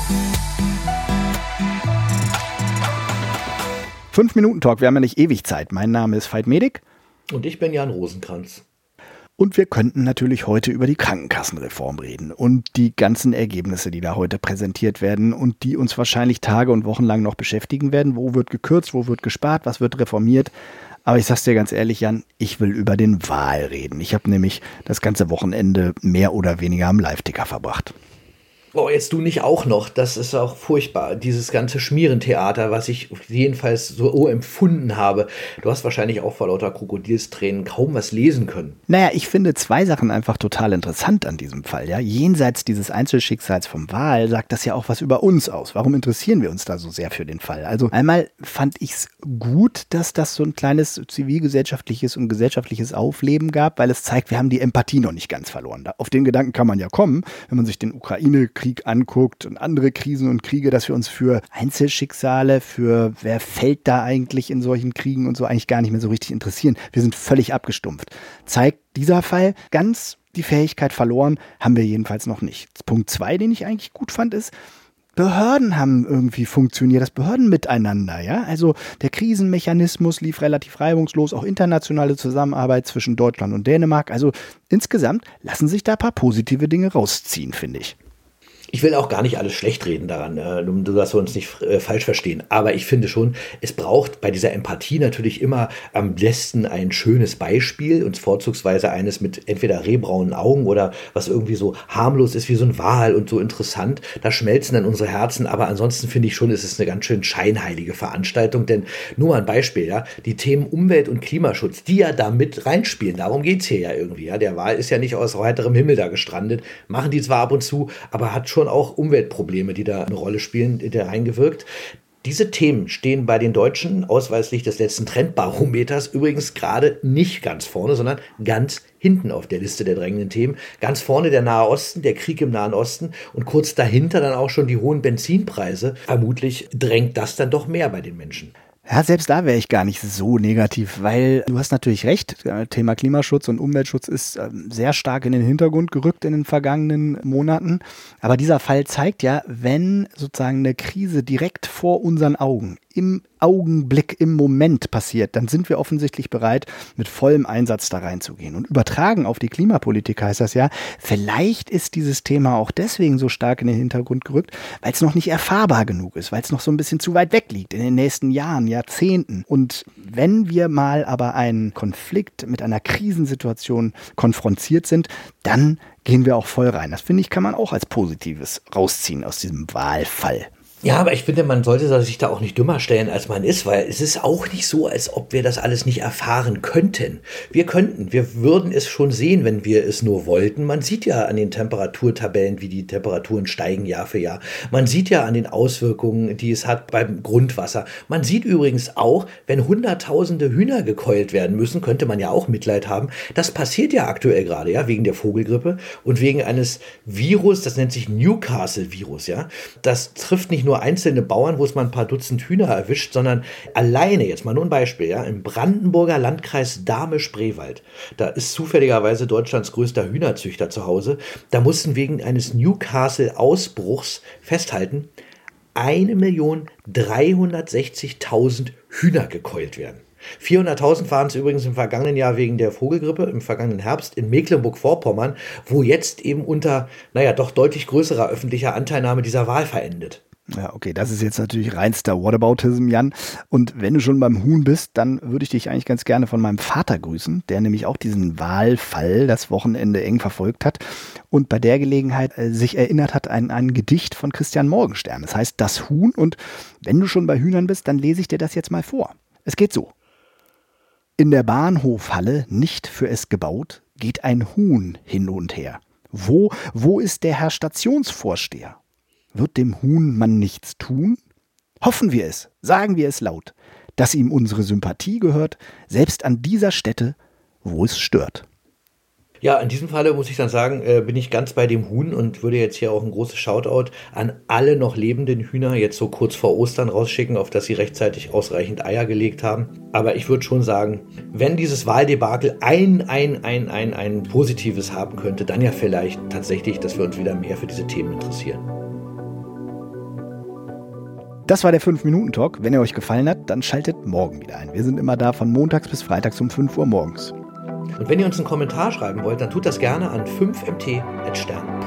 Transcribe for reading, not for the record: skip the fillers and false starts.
5-Minuten-Talk, wir haben ja nicht ewig Zeit. Mein Name ist Veit Medik. Und ich bin Jan Rosenkranz. Und wir könnten natürlich heute über die Krankenkassenreform reden und die ganzen Ergebnisse, die da heute präsentiert werden und die uns wahrscheinlich Tage und Wochen lang noch beschäftigen werden. Wo wird gekürzt, wo wird gespart, was wird reformiert? Aber ich sag's dir ganz ehrlich, Jan, ich will über den Wahl reden. Ich habe nämlich das ganze Wochenende mehr oder weniger am Live-Ticker verbracht. Oh, jetzt du nicht auch noch. Das ist auch furchtbar. Dieses ganze Schmierentheater, was ich jedenfalls so empfunden habe. Du hast wahrscheinlich auch vor lauter Krokodilstränen kaum was lesen können. Naja, ich finde zwei Sachen einfach total interessant an diesem Fall. Ja? Jenseits dieses Einzelschicksals vom Wahl sagt das ja auch was über uns aus. Warum interessieren wir uns da so sehr für den Fall? Also einmal fand ich es gut, dass das so ein kleines zivilgesellschaftliches und gesellschaftliches Aufleben gab, weil es zeigt, wir haben die Empathie noch nicht ganz verloren. Auf den Gedanken kann man ja kommen, wenn man sich den Ukraine-Krieg anguckt und andere Krisen und Kriege, dass wir uns für Einzelschicksale, für wer fällt da eigentlich in solchen Kriegen und so eigentlich gar nicht mehr so richtig interessieren. Wir sind völlig abgestumpft. Zeigt dieser Fall ganz die Fähigkeit verloren, haben wir jedenfalls noch nicht. Punkt 2, den ich eigentlich gut fand, ist, Behörden haben irgendwie funktioniert, das Behörden miteinander, ja. Also der Krisenmechanismus lief relativ reibungslos, auch internationale Zusammenarbeit zwischen Deutschland und Dänemark. Also insgesamt lassen sich da ein paar positive Dinge rausziehen, finde ich. Ich will auch gar nicht alles schlecht reden daran, du darfst uns nicht falsch verstehen. Aber ich finde schon, es braucht bei dieser Empathie natürlich immer am besten ein schönes Beispiel und vorzugsweise eines mit entweder rehbraunen Augen oder was irgendwie so harmlos ist wie so ein Wal und so interessant. Da schmelzen dann unsere Herzen. Aber ansonsten finde ich schon, es ist eine ganz schön scheinheilige Veranstaltung. Denn nur mal ein Beispiel, ja, die Themen Umwelt- und Klimaschutz, die ja da mit reinspielen. Darum geht's hier ja irgendwie. Ja. Der Wal ist ja nicht aus heiterem Himmel da gestrandet. Machen die zwar ab und zu, aber hat schon auch Umweltprobleme, die da eine Rolle spielen, da reingewirkt. Diese Themen stehen bei den Deutschen ausweislich des letzten Trendbarometers übrigens gerade nicht ganz vorne, sondern ganz hinten auf der Liste der drängenden Themen. Ganz vorne der Nahe Osten, der Krieg im Nahen Osten und kurz dahinter dann auch schon die hohen Benzinpreise. Vermutlich drängt das dann doch mehr bei den Menschen. Ja, selbst da wäre ich gar nicht so negativ, weil du hast natürlich recht, Thema Klimaschutz und Umweltschutz ist sehr stark in den Hintergrund gerückt in den vergangenen Monaten. Aber dieser Fall zeigt ja, wenn sozusagen eine Krise direkt vor unseren Augen, im Augenblick, im Moment passiert, dann sind wir offensichtlich bereit, mit vollem Einsatz da reinzugehen. Und übertragen auf die Klimapolitik heißt das ja, vielleicht ist dieses Thema auch deswegen so stark in den Hintergrund gerückt, weil es noch nicht erfahrbar genug ist, weil es noch so ein bisschen zu weit weg liegt in den nächsten Jahren, Jahrzehnten. Und wenn wir mal aber einen Konflikt mit einer Krisensituation konfrontiert sind, dann gehen wir auch voll rein. Das finde ich, kann man auch als Positives rausziehen aus diesem Wahlfall. Ja, aber ich finde, man sollte sich da auch nicht dümmer stellen, als man ist, weil es ist auch nicht so, als ob wir das alles nicht erfahren könnten. Wir würden es schon sehen, wenn wir es nur wollten. Man sieht ja an den Temperaturtabellen, wie die Temperaturen steigen Jahr für Jahr. Man sieht ja an den Auswirkungen, die es hat beim Grundwasser. Man sieht übrigens auch, wenn Hunderttausende Hühner gekeult werden müssen, könnte man ja auch Mitleid haben. Das passiert ja aktuell gerade, ja, wegen der Vogelgrippe und wegen eines Virus, das nennt sich Newcastle-Virus, ja. Das trifft nicht nur einzelne Bauern, wo es mal ein paar Dutzend Hühner erwischt, sondern alleine, jetzt mal nur ein Beispiel, ja, im Brandenburger Landkreis Dahme-Spreewald, da ist zufälligerweise Deutschlands größter Hühnerzüchter zu Hause, da mussten wegen eines Newcastle-Ausbruchs festhalten, 1.360.000 Hühner gekeult werden. 400.000 waren es übrigens im vergangenen Jahr wegen der Vogelgrippe, im vergangenen Herbst in Mecklenburg-Vorpommern, wo jetzt eben unter, doch deutlich größerer öffentlicher Anteilnahme dieser Wahl verendet. Ja, okay, das ist jetzt natürlich reinster Whataboutism, Jan. Und wenn du schon beim Huhn bist, dann würde ich dich eigentlich ganz gerne von meinem Vater grüßen, der nämlich auch diesen Wahlfall das Wochenende eng verfolgt hat und bei der Gelegenheit sich erinnert hat an ein Gedicht von Christian Morgenstern. Das heißt Das Huhn, und wenn du schon bei Hühnern bist, dann lese ich dir das jetzt mal vor. Es geht so. In der Bahnhofhalle, nicht für es gebaut, geht ein Huhn hin und her. Wo ist der Herr Stationsvorsteher? Wird dem Huhn man nichts tun? Hoffen wir es, sagen wir es laut, dass ihm unsere Sympathie gehört, selbst an dieser Stätte, wo es stört. Ja, in diesem Falle muss ich dann sagen, bin ich ganz bei dem Huhn und würde jetzt hier auch ein großes Shoutout an alle noch lebenden Hühner jetzt so kurz vor Ostern rausschicken, auf dass sie rechtzeitig ausreichend Eier gelegt haben. Aber ich würde schon sagen, wenn dieses Wahldebakel ein Positives haben könnte, dann ja vielleicht tatsächlich, dass wir uns wieder mehr für diese Themen interessieren. Das war der 5-Minuten-Talk. Wenn er euch gefallen hat, dann schaltet morgen wieder ein. Wir sind immer da von montags bis freitags um 5 Uhr morgens. Und wenn ihr uns einen Kommentar schreiben wollt, dann tut das gerne an 5mt@stern.